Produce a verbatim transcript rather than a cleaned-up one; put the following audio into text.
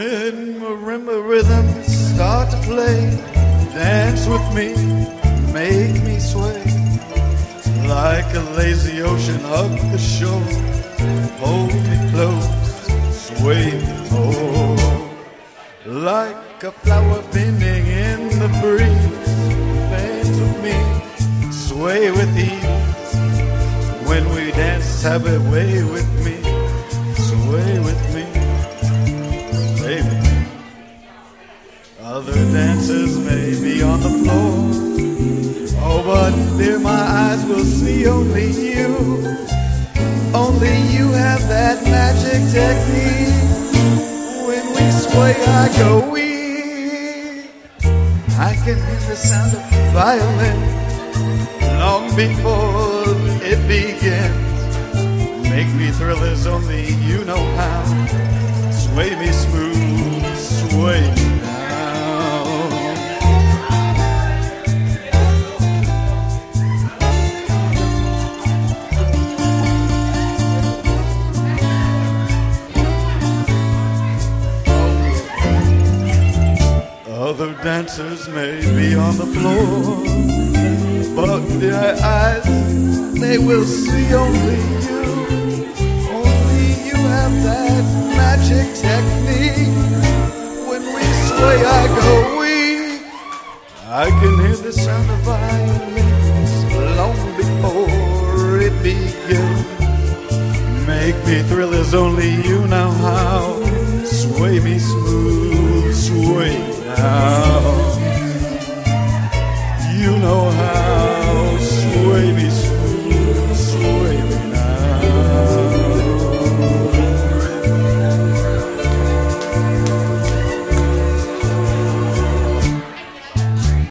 When marimba rhythms start to play, dance with me, make me sway. Like a lazy ocean up the shore, hold me close, sway me more. Like a flower bending in the breeze, dance with me, sway with ease. When we dance, have a way with me, sway with me, sway with me. Other dancers may be on the floor, oh, but dear, my eyes will see only you. Only you have that magic technique. When we sway, I go weak. I can hear the sound of violin long before it begins. Make me thrill as only you know how. Sway me smooth, sway me down. Other dancers may be on the floor, but their eyes, they will see only you. Only you have that magic technique. When we sway, I go weak. I can hear the sound of violins long before it begins. Make me thrill as only you know how.